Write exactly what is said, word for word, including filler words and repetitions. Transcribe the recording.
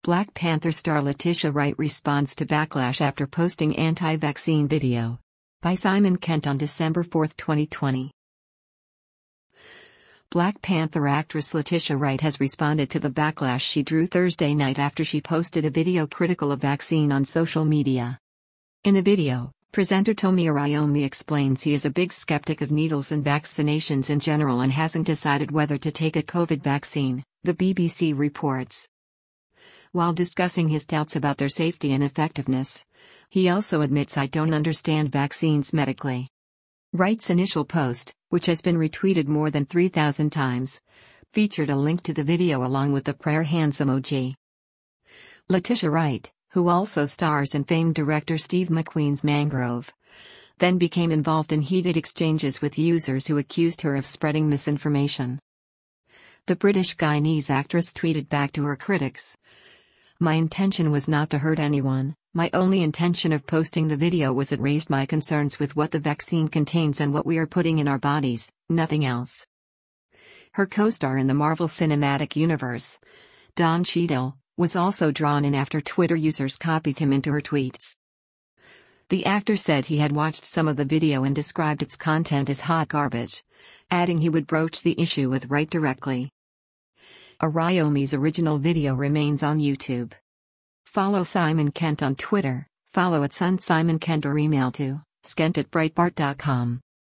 Black Panther star Letitia Wright responds to backlash after posting anti-vaccine video. By Simon Kent on December fourth, twenty twenty. Black Panther actress Letitia Wright has responded to the backlash she drew Thursday night after she posted a video critical of vaccine on social media. In the video, presenter Tomi Arayomi explains he is a big skeptic of needles and vaccinations in general and hasn't decided whether to take a COVID vaccine, the B B C reports. While discussing his doubts about their safety and effectiveness, he also admits I don't understand vaccines medically. Wright's initial post, which has been retweeted more than three thousand times, featured a link to the video along with the prayer hands emoji. Letitia Wright, who also stars in famed director Steve McQueen's Mangrove, then became involved in heated exchanges with users who accused her of spreading misinformation. The British Guyanese actress tweeted back to her critics, "My intention was not to hurt anyone, my only intention of posting the video was it raised my concerns with what the vaccine contains and what we are putting in our bodies, nothing else." Her co-star in the Marvel Cinematic Universe, Don Cheadle, was also drawn in after Twitter users copied him into her tweets. The actor said he had watched some of the video and described its content as hot garbage, adding he would broach the issue with Wright directly. Arayomi's original video remains on YouTube. Follow Simon Kent on Twitter, follow at Sun Simon Kent or email to skent at breitbart dot com.